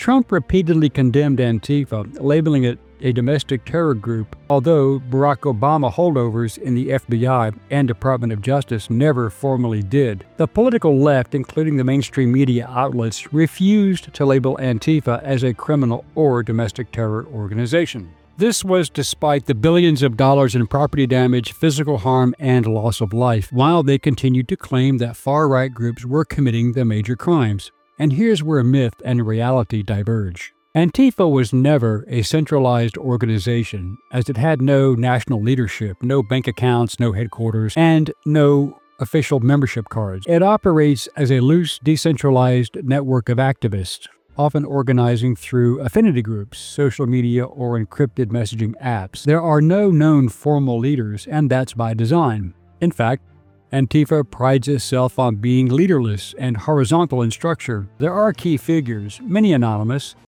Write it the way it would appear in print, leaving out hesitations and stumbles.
Trump repeatedly condemned Antifa, labeling it a domestic terror group, although Barack Obama holdovers in the FBI and Department of Justice never formally did. The political left, including the mainstream media outlets, refused to label Antifa as a criminal or domestic terror organization. This was despite the billions of dollars in property damage, physical harm, and loss of life, while they continued to claim that far-right groups were committing the major crimes. And here's where myth and reality diverge. Antifa was never a centralized organization, as it had no national leadership, no bank accounts, no headquarters, and no official membership cards. It operates as a loose, decentralized network of activists, often organizing through affinity groups, social media, or encrypted messaging apps. There are no known formal leaders, and that's by design. In fact, Antifa prides itself on being leaderless and horizontal in structure. There are key figures, many anonymous,